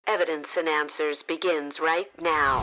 Evidence and Answers begins right now.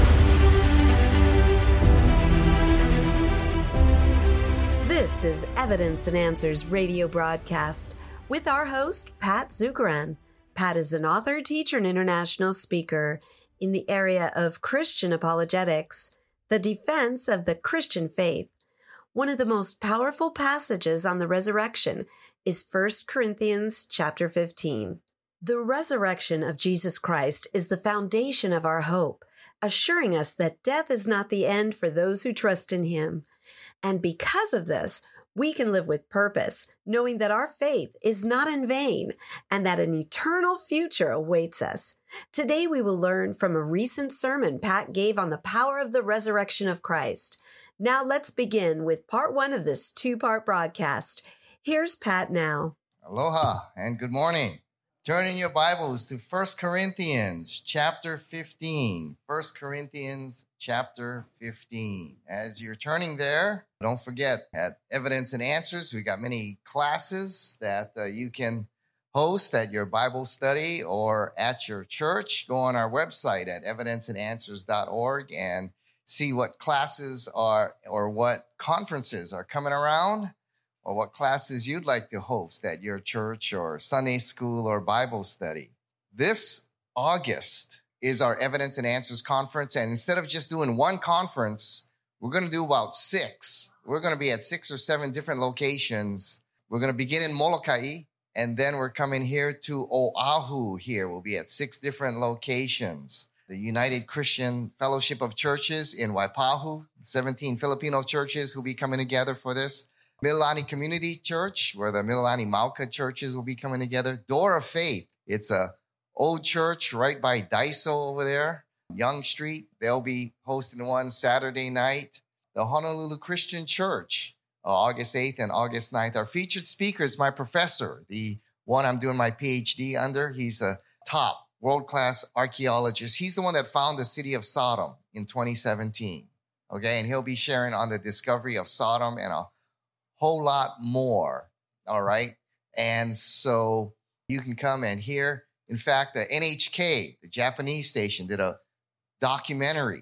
This is Evidence and Answers radio broadcast with our host, Pat Zukeran. Pat is an author, teacher, and international speaker in the area of Christian apologetics, the defense of the Christian faith. One of the most powerful passages on the resurrection is 1 Corinthians chapter 15. The resurrection of Jesus Christ is the foundation of our hope, assuring us that death is not the end for those who trust in Him. And because of this, we can live with purpose, knowing that our faith is not in vain and that an eternal future awaits us. Today, we will learn from a recent sermon Pat gave on the power of the resurrection of Christ. Now let's begin with part one of this two-part broadcast. Here's Pat now. Aloha and good morning. Turn in your Bibles to 1 Corinthians chapter 15. 1 Corinthians chapter 15. As you're turning there, don't forget at Evidence and Answers, we got many classes that you can host at your Bible study or at your church. Go on our website at evidenceandanswers.org and see what classes are or what conferences are coming around or what classes you'd like to host at your church or Sunday school or Bible study. This August is our Evidence and Answers conference. And instead of just doing one conference, we're going to do about 6. We're going to be at 6 or 7 different locations. We're going to begin in Molokai, and then we're coming here to Oahu here. We'll be at 6 different locations. The United Christian Fellowship of Churches in Waipahu, 17 Filipino churches will be coming together for this. Mililani Community Church, where the Mililani Mauka churches will be coming together. Door of Faith, it's a old church right by Daiso over there, Young Street. They'll be hosting one Saturday night. The Honolulu Christian Church, August 8th and August 9th. Our featured speaker is my professor, the one I'm doing my PhD under. He's a top world-class archaeologist. He's the one that found the city of Sodom in 2017. Okay, and he'll be sharing on the discovery of Sodom and a whole lot more. All right, and so you can come and hear. In fact, the NHK, the Japanese station, did a documentary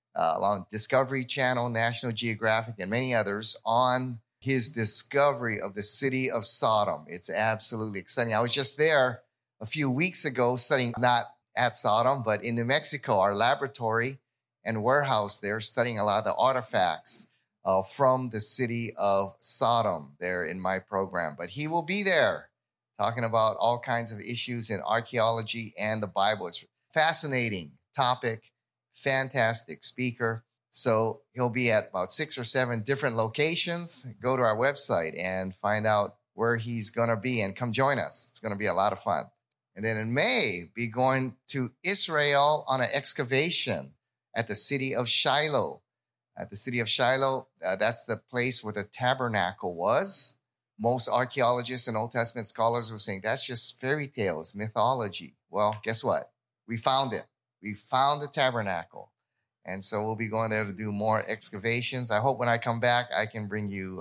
on Discovery Channel, National Geographic, and many others on his discovery of the city of Sodom. It's absolutely exciting. I was just there a few weeks ago studying, not at Sodom, but in New Mexico, our laboratory and warehouse there, studying a lot of the artifacts from the city of Sodom there in my program. But he will be there talking about all kinds of issues in archaeology and the Bible. It's a fascinating topic, fantastic speaker. So he'll be at about 6 or 7 different locations. Go to our website and find out where he's going to be and come join us. It's going to be a lot of fun. And then in May, be going to Israel on an excavation at the city of Shiloh. At the city of Shiloh, that's the place where the tabernacle was. Most archaeologists and Old Testament scholars were saying that's just fairy tales, mythology. Well, guess what? We found it. We found the tabernacle. And so we'll be going there to do more excavations. I hope when I come back, I can bring you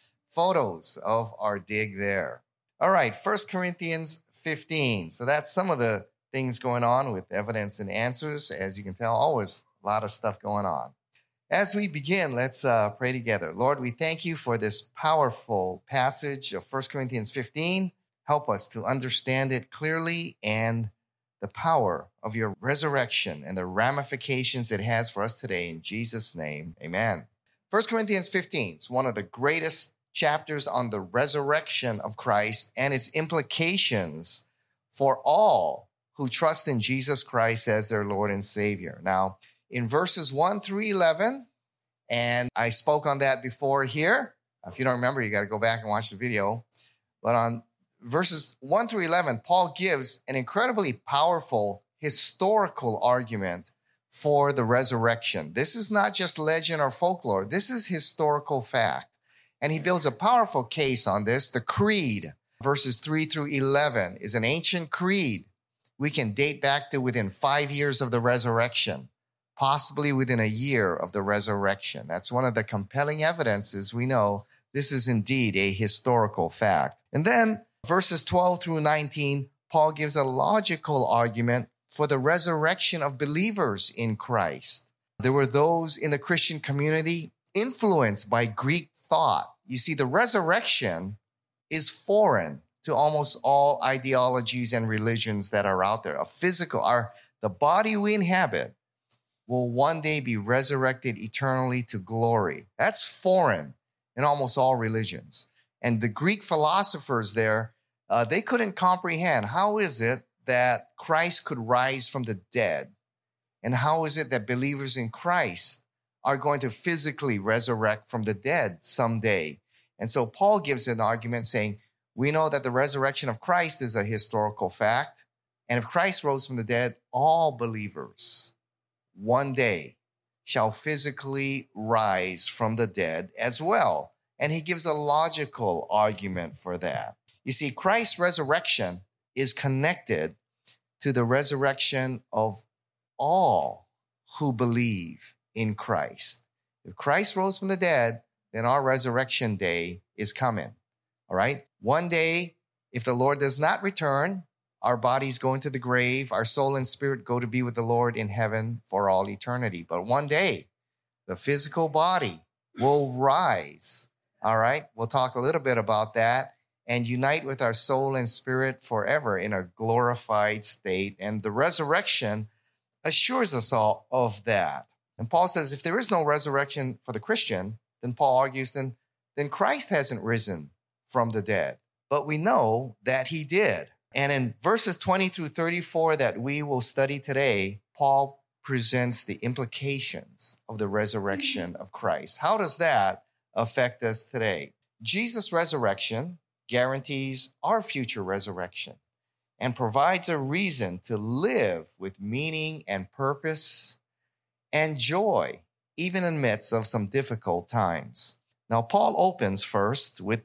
photos of our dig there. All right, 1 Corinthians 15. So that's some of the things going on with Evidence and Answers. As you can tell, always a lot of stuff going on. As we begin, let's pray together. Lord, we thank you for this powerful passage of 1 Corinthians 15. Help us to understand it clearly and the power of your resurrection and the ramifications it has for us today. In Jesus' name, amen. 1 Corinthians 15 is one of the greatest chapters on the resurrection of Christ and its implications for all who trust in Jesus Christ as their Lord and Savior. Now, in verses 1 through 11, and I spoke on that before here. If you don't remember, you got to go back and watch the video. But on verses 1 through 11, Paul gives an incredibly powerful historical argument for the resurrection. This is not just legend or folklore. This is historical fact. And he builds a powerful case on this. The creed, verses 3 through 11, is an ancient creed. We can date back to within 5 years of the resurrection, possibly within a year of the resurrection. That's one of the compelling evidences we know this is indeed a historical fact. And then verses 12 through 19, Paul gives a logical argument for the resurrection of believers in Christ. There were those in the Christian community influenced by Greek thought. You see, the resurrection is foreign to almost all ideologies and religions that are out there. The body we inhabit will one day be resurrected eternally to glory. That's foreign in almost all religions. And the Greek philosophers there, they couldn't comprehend how is it that Christ could rise from the dead? And how is it that believers in Christ are going to physically resurrect from the dead someday? And so Paul gives an argument saying, we know that the resurrection of Christ is a historical fact. And if Christ rose from the dead, all believers one day shall physically rise from the dead as well. And he gives a logical argument for that. You see, Christ's resurrection is connected to the resurrection of all who believe in Christ. If Christ rose from the dead, then our resurrection day is coming. All right? One day, if the Lord does not return, our bodies go into the grave, our soul and spirit go to be with the Lord in heaven for all eternity. But one day, the physical body will rise. All right? We'll talk a little bit about that and unite with our soul and spirit forever in a glorified state. And the resurrection assures us all of that. And Paul says, if there is no resurrection for the Christian, then Paul argues, then Christ hasn't risen from the dead. But we know that he did. And in verses 20 through 34 that we will study today, Paul presents the implications of the resurrection of Christ. How does that affect us today? Jesus' resurrection guarantees our future resurrection and provides a reason to live with meaning and purpose and joy, even in the midst of some difficult times. Now, Paul opens first with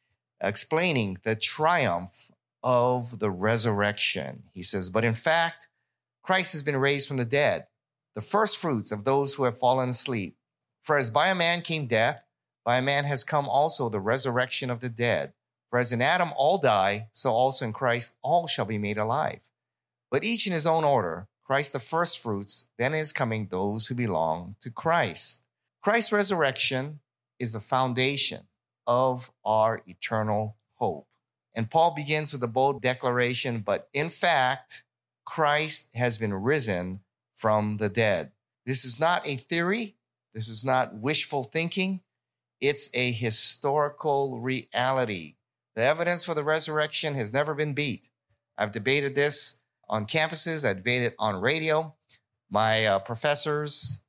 explaining the triumph of the resurrection. He says, but in fact, Christ has been raised from the dead, the first fruits of those who have fallen asleep. For as by a man came death, by a man has come also the resurrection of the dead. For as in Adam all die, so also in Christ all shall be made alive. But each in his own order, Christ the first fruits, then is coming those who belong to Christ. Christ's resurrection is the foundation of our eternal hope. And Paul begins with a bold declaration, but in fact, Christ has been risen from the dead. This is not a theory. This is not wishful thinking. It's a historical reality. The evidence for the resurrection has never been beat. I've debated this on campuses. I debated on radio. My professors,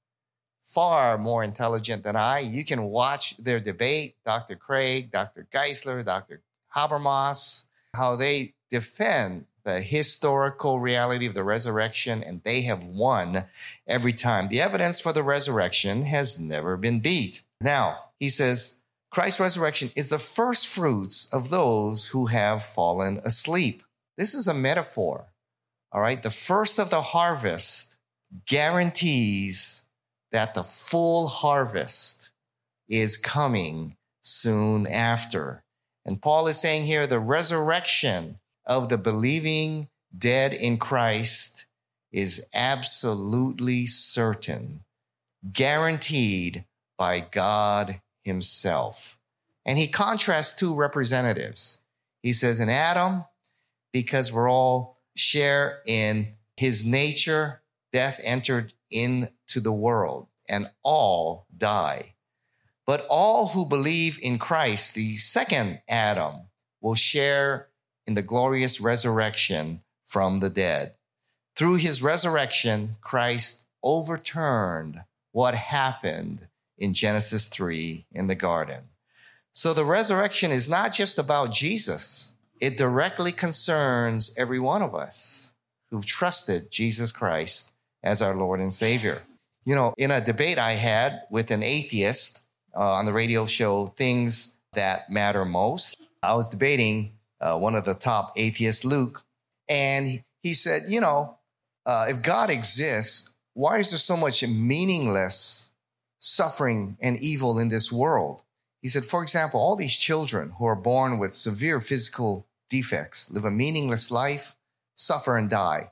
far more intelligent than I, you can watch their debate, Dr. Craig, Dr. Geisler, Dr. Habermas, how they defend the historical reality of the resurrection, and they have won every time. The evidence for the resurrection has never been beat. Now, he says, Christ's resurrection is the first fruits of those who have fallen asleep. This is a metaphor, all right? The first of the harvest guarantees that the full harvest is coming soon after. And Paul is saying here, the resurrection of the believing dead in Christ is absolutely certain, guaranteed by God himself. And he contrasts two representatives. He says, in Adam, because we're all share in his nature, death entered into the world and all die. But all who believe in Christ, the second Adam, will share in the glorious resurrection from the dead. Through his resurrection, Christ overturned what happened in Genesis 3 in the garden. So the resurrection is not just about Jesus. It directly concerns every one of us who've trusted Jesus Christ as our Lord and Savior. You know, in a debate I had with an atheist on the radio show, Things That Matter Most, I was debating one of the top atheists, Luke, and he said, if God exists, why is there so much meaningless suffering and evil in this world? He said, for example, all these children who are born with severe physical defects live a meaningless life, suffer and die.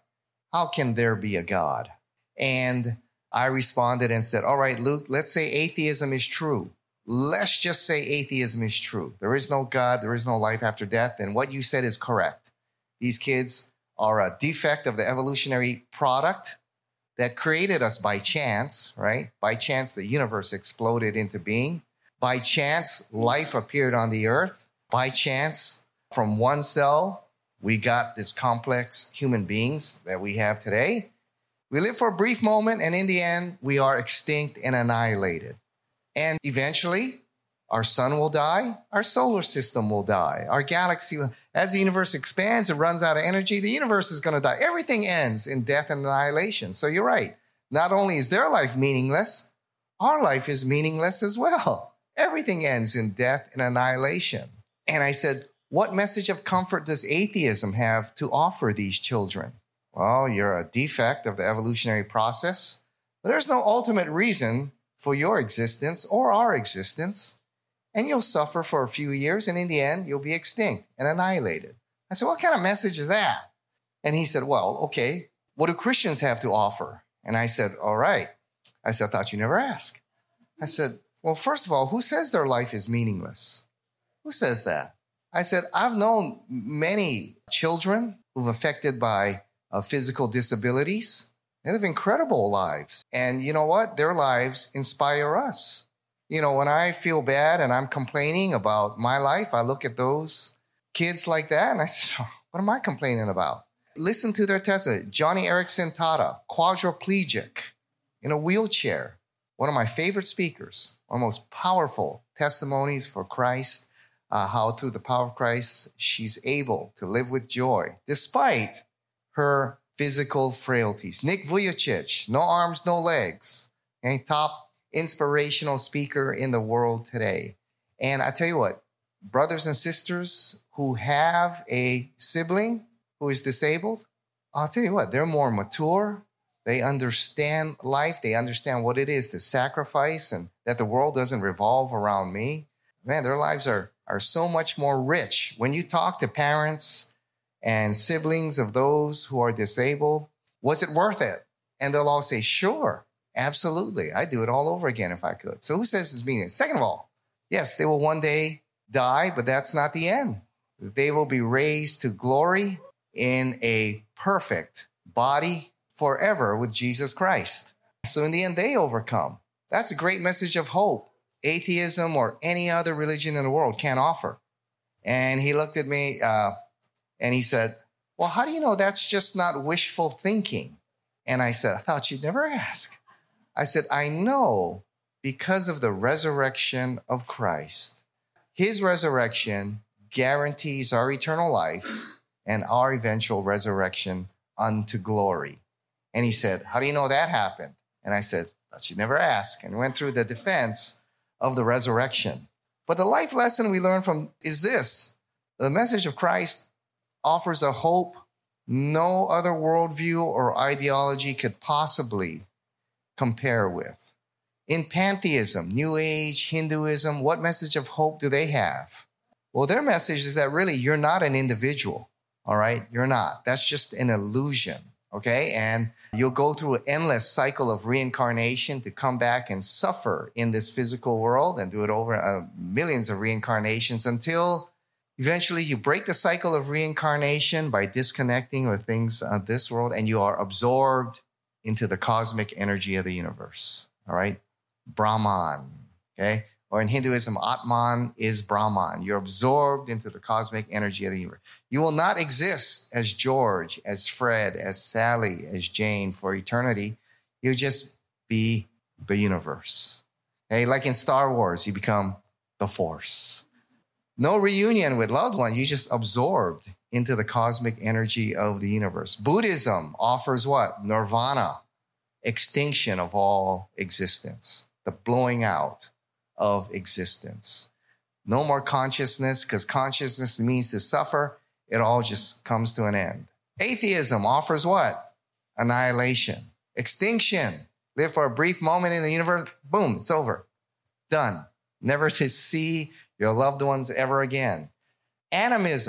how can there be a God? And I responded and said, all right, Luke, let's say atheism is true. Let's just say atheism is true. There is no God. There is no life after death. And what you said is correct. These kids are a defect of the evolutionary product that created us by chance, right? By chance, the universe exploded into being. By chance, life appeared on the earth. By chance, from one cell, we got this complex human beings that we have today. We live for a brief moment, and in the end, we are extinct and annihilated. And eventually, our sun will die, our solar system will die, our galaxy will, as the universe expands, it runs out of energy, the universe is going to die. Everything ends in death and annihilation. So you're right. Not only is their life meaningless, our life is meaningless as well. Everything ends in death and annihilation. And I said, what message of comfort does atheism have to offer these children? Well, you're a defect of the evolutionary process. But there's no ultimate reason for your existence or our existence. And you'll suffer for a few years, and in the end, you'll be extinct and annihilated. I said, what kind of message is that? And he said, well, okay, what do Christians have to offer? And I said, all right. I said, I thought you never asked. I said, well, first of all, who says their life is meaningless? Who says that? I said, I've known many children who've affected by physical disabilities. They live incredible lives. And you know what? Their lives inspire us. You know, when I feel bad and I'm complaining about my life, I look at those kids like that and I say, what am I complaining about? Listen to their testimony. Johnny Erickson Tata, quadriplegic, in a wheelchair. One of my favorite speakers, one of the most powerful testimonies for Christ, how through the power of Christ, she's able to live with joy despite her physical frailties. Nick Vujicic, no arms, no legs. Okay, top inspirational speaker in the world today. And I tell you what, brothers and sisters who have a sibling who is disabled, I'll tell you what, they're more mature. They understand life. They understand what it is to sacrifice and that the world doesn't revolve around me. Man, their lives are so much more rich. When you talk to parents and siblings of those who are disabled, was it worth it? And they'll all say, sure. Absolutely. I'd do it all over again if I could. So who says it's meaningless? Second of all, yes, they will one day die, but that's not the end. They will be raised to glory in a perfect body forever with Jesus Christ. So in the end, they overcome. That's a great message of hope. Atheism or any other religion in the world can't offer. And he looked at me and he said, well, how do you know that's just not wishful thinking? And I said, I thought you'd never ask. I said, I know because of the resurrection of Christ. His resurrection guarantees our eternal life and our eventual resurrection unto glory. And he said, how do you know that happened? And I said, thought you'd never ask. And went through the defense of the resurrection. But the life lesson we learn from is this. The message of Christ offers a hope no other worldview or ideology could possibly compare with. In pantheism, New Age, Hinduism, what message of hope do they have? Well, their message is that really you're not an individual, all right? You're not. That's just an illusion, okay? And you'll go through an endless cycle of reincarnation to come back and suffer in this physical world and do it over millions of reincarnations until eventually you break the cycle of reincarnation by disconnecting with things of this world and you are absorbed into the cosmic energy of the universe, all right? Brahman, okay? Or in Hinduism, Atman is Brahman. You're absorbed into the cosmic energy of the universe. You will not exist as George, as Fred, as Sally, as Jane for eternity. You'll just be the universe. Okay? Like in Star Wars, you become the Force. No reunion with loved one. You just absorbed into the cosmic energy of the universe. Buddhism offers what? Nirvana, extinction of all existence, the blowing out of existence. No more consciousness, because consciousness means to suffer. It all just comes to an end. Atheism offers what? Annihilation, extinction. Live for a brief moment in the universe. Boom, it's over. Done. Never to see your loved ones ever again. Animism.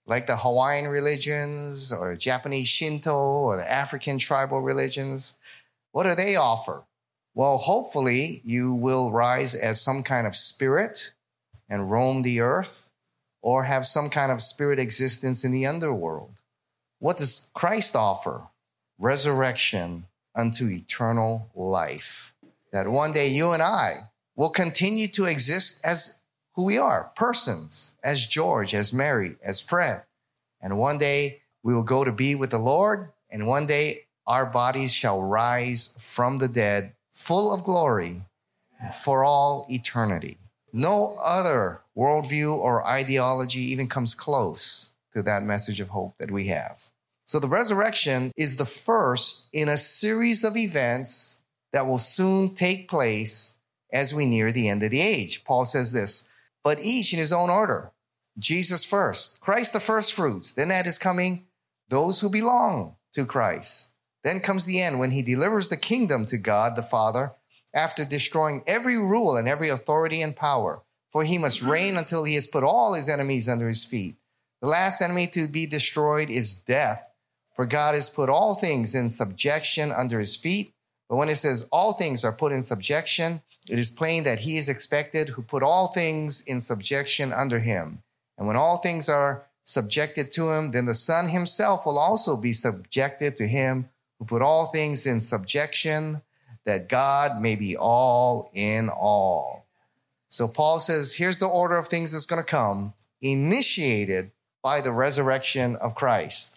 like the Hawaiian religions or Japanese Shinto or the African tribal religions? What do they offer? Well, hopefully you will rise as some kind of spirit and roam the earth, or have some kind of spirit existence in the underworld. What does Christ offer? Resurrection unto eternal life. That one day you and I will continue to exist as who we are, persons, as George, as Mary, as Fred. And one day we will go to be with the Lord, and one day our bodies shall rise from the dead, full of glory for all eternity. No other worldview or ideology even comes close to that message of hope that we have. So the resurrection is the first in a series of events that will soon take place as we near the end of the age. Paul says this, but each in his own order. Jesus first, Christ the first fruits. Then at his coming, those who belong to Christ. Then comes the end when he delivers the kingdom to God the Father after destroying every rule and every authority and power. For he must reign until he has put all his enemies under his feet. The last enemy to be destroyed is death. For God has put all things in subjection under his feet. But when it says all things are put in subjection, it is plain that he is expected who put all things in subjection under him. And when all things are subjected to him, then the Son himself will also be subjected to him who put all things in subjection, that God may be all in all. So Paul says, here's the order of things that's going to come, initiated by the resurrection of Christ.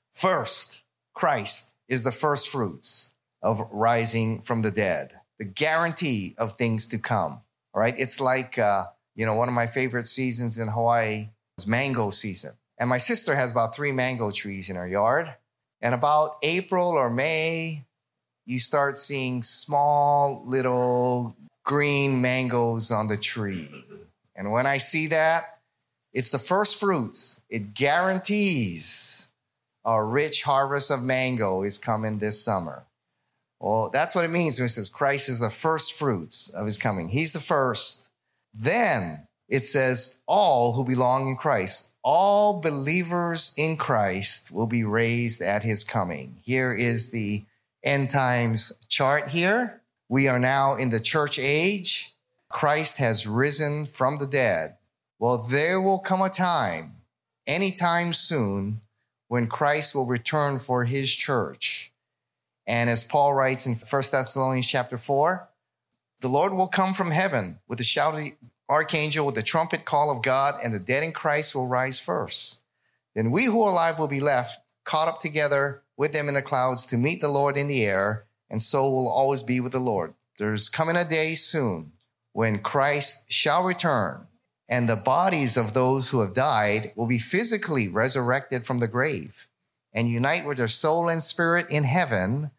First, Christ is the first fruits of rising from the dead, the guarantee of things to come. All right. It's like, one of my favorite seasons in Hawaii is mango season. And my sister has about 3 mango trees in her yard. And about April or May, you start seeing small little green mangoes on the tree. And when I see that, it's the first fruits. It guarantees a rich harvest of mango is coming this summer. Well, that's what it means when it says Christ is the first fruits of his coming. He's the first. Then it says all who belong in Christ, all believers in Christ will be raised at his coming. Here is the end times chart here. We are now in the church age. Christ has risen from the dead. Well, there will come a time, anytime soon, when Christ will return for his church. And as Paul writes in 1 Thessalonians chapter 4, the Lord will come from heaven with the shout of the archangel, with the trumpet call of God, and the dead in Christ will rise first. Then we who are alive will be left, caught up together with them in the clouds to meet the Lord in the air, and so will always be with the Lord. There's coming a day soon when Christ shall return, and the bodies of those who have died will be physically resurrected from the grave and unite with their soul and spirit in heaven,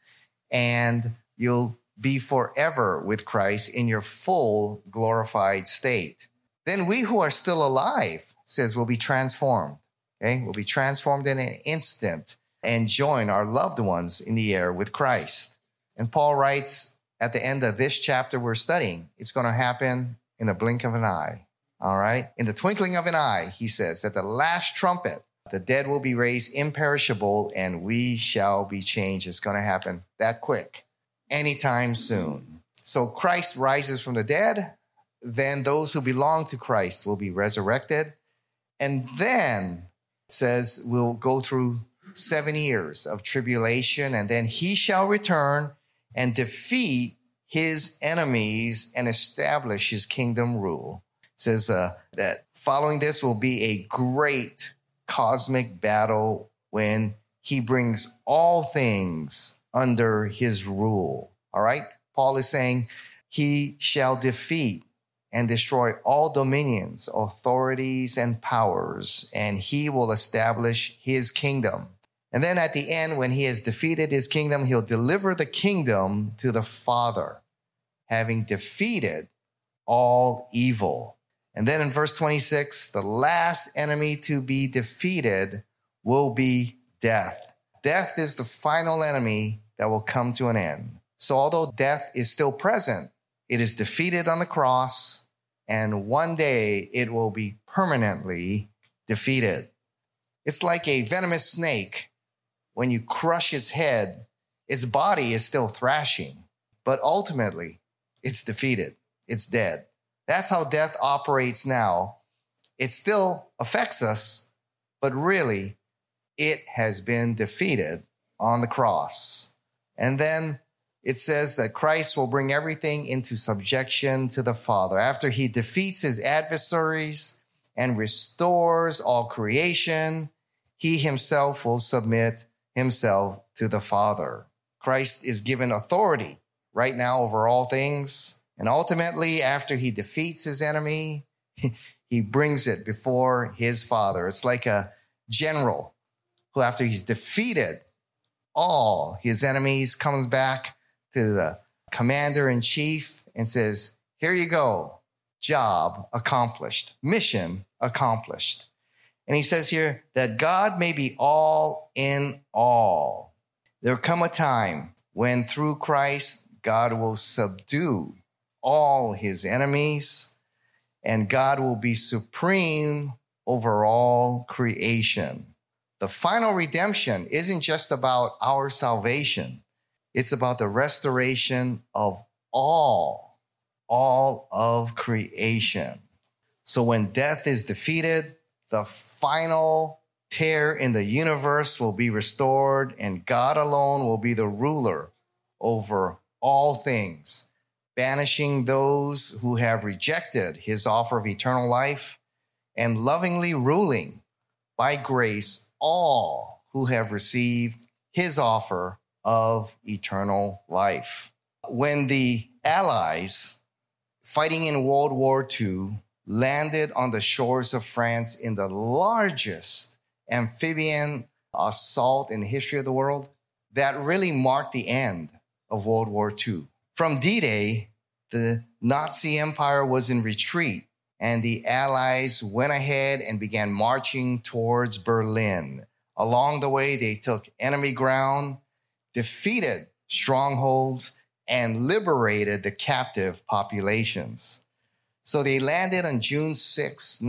and you'll be forever with Christ in your full glorified state. Then we who are still alive, says, will be transformed. Okay, we'll be transformed in an instant and join our loved ones in the air with Christ. And Paul writes at the end of this chapter we're studying, it's going to happen in a blink of an eye. All right. In the twinkling of an eye, he says, at the last trumpet, the dead will be raised imperishable and we shall be changed. It's going to happen that quick, anytime soon. So Christ rises from the dead. Then those who belong to Christ will be resurrected. And then it says we'll go through 7 years of tribulation, and then he shall return and defeat his enemies and establish his kingdom rule. It says that following this will be a great cosmic battle when he brings all things under his rule. All right. Paul is saying he shall defeat and destroy all dominions, authorities, and powers, and he will establish his kingdom. And then at the end, when he has defeated his kingdom, he'll deliver the kingdom to the Father, having defeated all evil. And then in verse 26, the last enemy to be defeated will be death. Death is the final enemy that will come to an end. So although death is still present, it is defeated on the cross, and one day it will be permanently defeated. It's like a venomous snake. When you crush its head, its body is still thrashing, but ultimately it's defeated. It's dead. That's how death operates now. It still affects us, but really it has been defeated on the cross. And then it says that Christ will bring everything into subjection to the Father. After he defeats his adversaries and restores all creation, he himself will submit himself to the Father. Christ is given authority right now over all things. And ultimately, after he defeats his enemy, he brings it before his Father. It's like a general who, after he's defeated all his enemies, comes back to the commander-in-chief and says, here you go, job accomplished, mission accomplished. And he says here that God may be all in all. There'll come a time when through Christ, God will subdue all his enemies, and God will be supreme over all creation. The final redemption isn't just about our salvation. It's about the restoration of all of creation. So when death is defeated, the final tear in the universe will be restored, and God alone will be the ruler over all things, banishing those who have rejected his offer of eternal life and lovingly ruling by grace all who have received his offer of eternal life. When the Allies fighting in World War II landed on the shores of France in the largest amphibian assault in the history of the world, that really marked the end of World War II. From D-Day, the Nazi Empire was in retreat, and the Allies went ahead and began marching towards Berlin. Along the way, they took enemy ground, defeated strongholds, and liberated the captive populations. So they landed on June 6,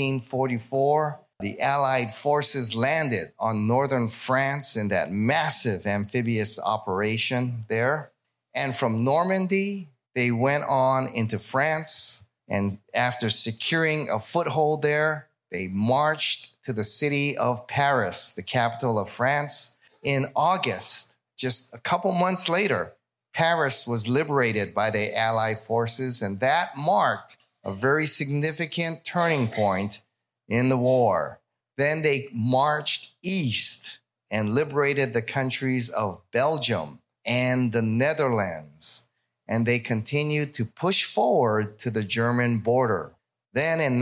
1944. The Allied forces landed on northern France in that massive amphibious operation there. And from Normandy, they went on into France. And after securing a foothold there, they marched to the city of Paris, the capital of France. In August, just a couple months later, Paris was liberated by the Allied forces, and that marked a very significant turning point in the war. Then they marched east and liberated the countries of Belgium and the Netherlands, and they continued to push forward to the German border. Then in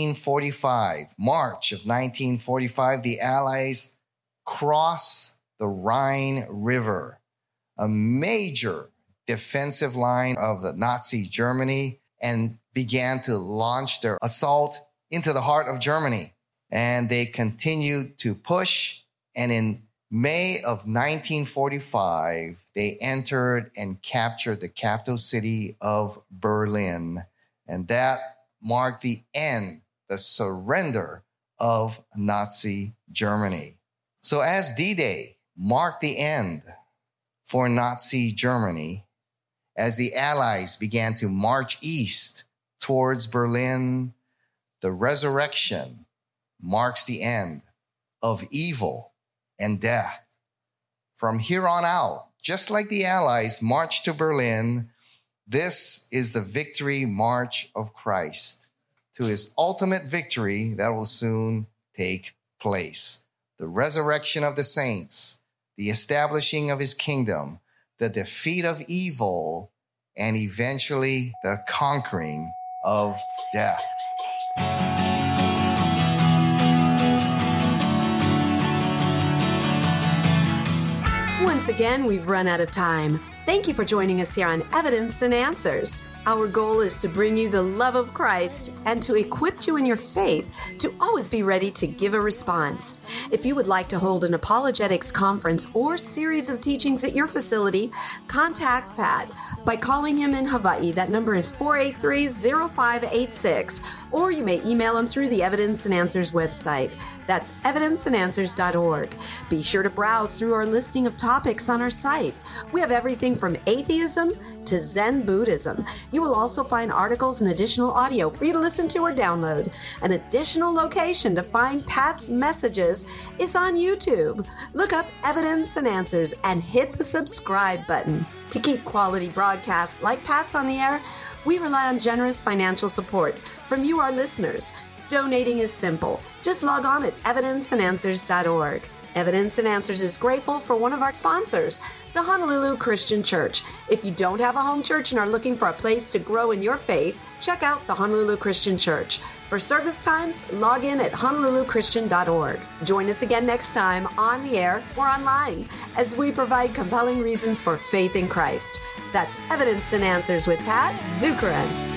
1945, March of 1945, the Allies crossed the Rhine River, a major defensive line of the Nazi Germany, and began to launch their assault into the heart of Germany. And they continued to push. And in May of 1945, they entered and captured the capital city of Berlin. And that marked the end, the surrender of Nazi Germany. So as D-Day marked the end for Nazi Germany, as the Allies began to march east towards Berlin, the resurrection marks the end of evil and death. From here on out, just like the Allies marched to Berlin, this is the victory march of Christ to his ultimate victory that will soon take place. The resurrection of the saints, the establishing of his kingdom, the defeat of evil, and eventually the conquering of death. Once again, we've run out of time. Thank you for joining us here on Evidence and Answers. Our goal is to bring you the love of Christ and to equip you in your faith to always be ready to give a response. If you would like to hold an apologetics conference or series of teachings at your facility, contact Pat by calling him in Hawaii. That number is 483-0586, or you may email him through the Evidence and Answers website. That's evidenceandanswers.org. Be sure to browse through our listing of topics on our site. We have everything from atheism to Zen Buddhism. You will also find articles and additional audio for you to listen to or download. An additional location to find Pat's messages is on YouTube. Look up Evidence and Answers and hit the subscribe button. To keep quality broadcasts like Pat's on the air, we rely on generous financial support from you, our listeners. Donating is simple. Just log on at evidenceandanswers.org. Evidence and Answers is grateful for one of our sponsors, the Honolulu Christian Church. If you don't have a home church and are looking for a place to grow in your faith, check out the Honolulu Christian Church. For service times, log in at honoluluchristian.org. Join us again next time on the air or online as we provide compelling reasons for faith in Christ. That's Evidence and Answers with Pat Zukeran.